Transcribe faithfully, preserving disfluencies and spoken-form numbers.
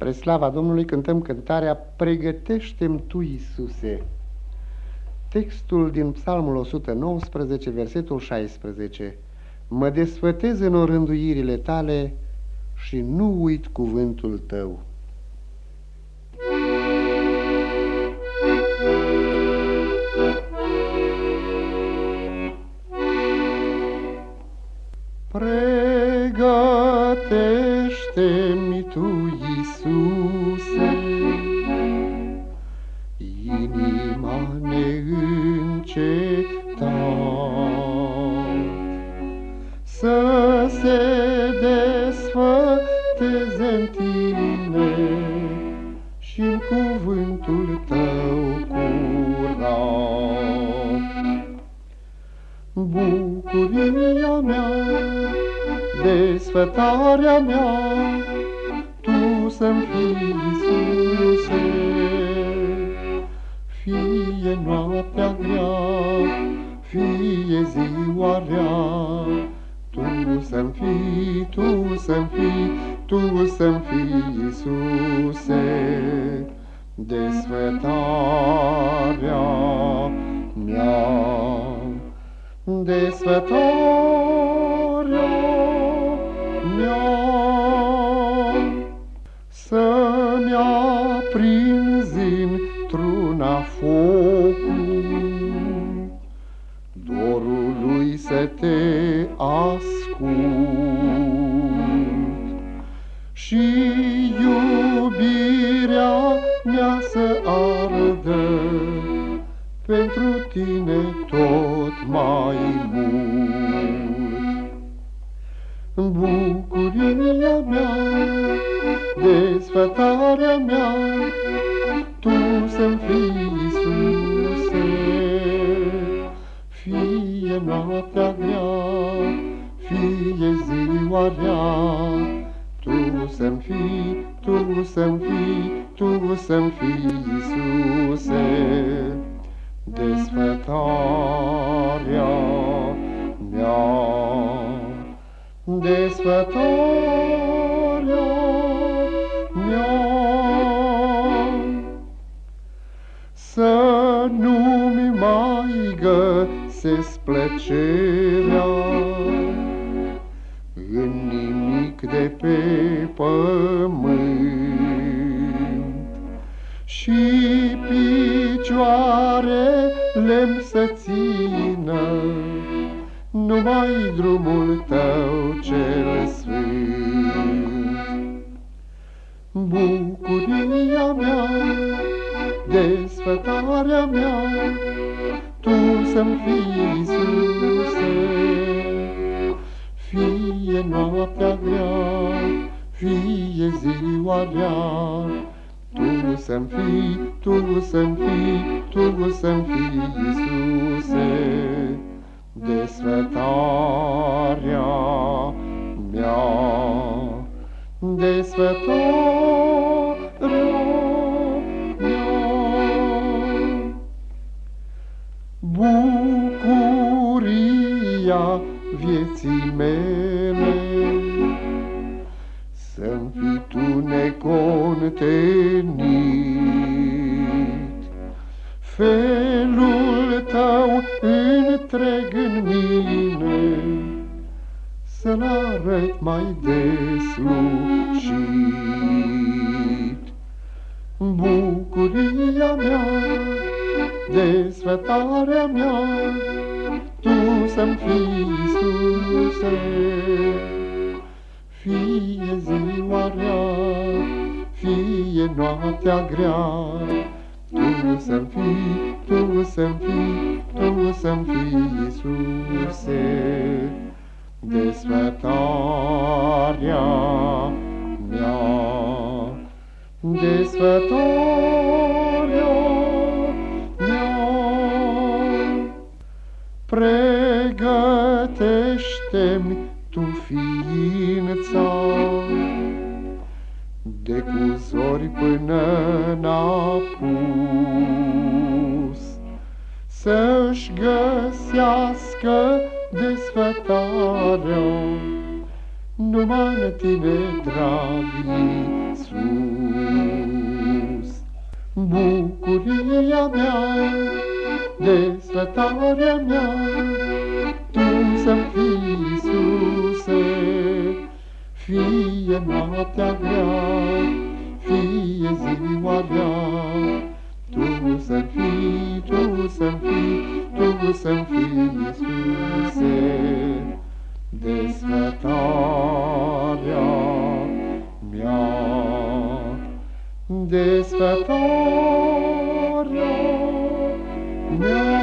Spre slava Domnului cântăm cântarea Pregătește-mi Tu, Iisuse. Textul din Psalmul o sută nouăsprezece, versetul șaisprezece. Mă desfătez în orânduirile Tale și nu uit cuvântul Tău. Pregătește-mi Tu, Iisuse, inima neîncetat să se desfăteze-n Tine și-n cuvântul Tău curat. Bucuria mea, desfătarea mea, Tu să-mi fii, Iisuse. Fie noaptea grea, fie ziua rea, Tu să-mi fii, Tu să-mi fii, Tu să-mi fii, Iisuse. Desfătarea mea, desfătarea mea, să-mi aprinzi într-una focul dorului să Te ascult și iubirea mea să ardă pentru Tine tot mai mult. Bucuria mea, desfătarea mea, Tu să-mi fii, Iisuse. Fie noaptea grea, fie ziua rea, Tu să-mi fii, Tu să-mi fii, Tu să-mi fii, Iisuse. Desfătarea mea, desfătarea mea, să nu-mi mai găsesc plăcerea în nimic de pe pământ și picioarele-mi să țină numai drumul Tău cel sfânt. Bucuria mea, desfătarea mea, Tu să-mi fii, Iisuse. Fie noaptea grea, fie ziua rea, Tu să-mi fii, Tu să-mi fii, Tu să-mi fii, Iisuse. Desfătarea mea, desfătarea mea, bucuria vieții mele, să-mi fii Tu necontenit, felul Tău întreg în mine, să-l arăt mai deslușit. Bucuria mea, desfătarea mea, Tu să-mi fii, Iisuse. Fie ziua rea, fie noaptea grea, Tu să-mi fii, Tu să-mi fii, Tu să-mi fii, Iisuse. Desfătarea mea, desfătarea mea, pregătește-mi Tu ființa de cu zori până n-apus, să-și găsească desfătarea numai în Tine, drag Iisus. bucuria mea, desfătarea mea, Tu să-mi fii, Iisuse, fie noaptea grea, fie ziua rea, Tu să-mi fii, Tu să-mi fii, Tu să-mi fii, Iisuse, desfătarea mea, desfătarea mea.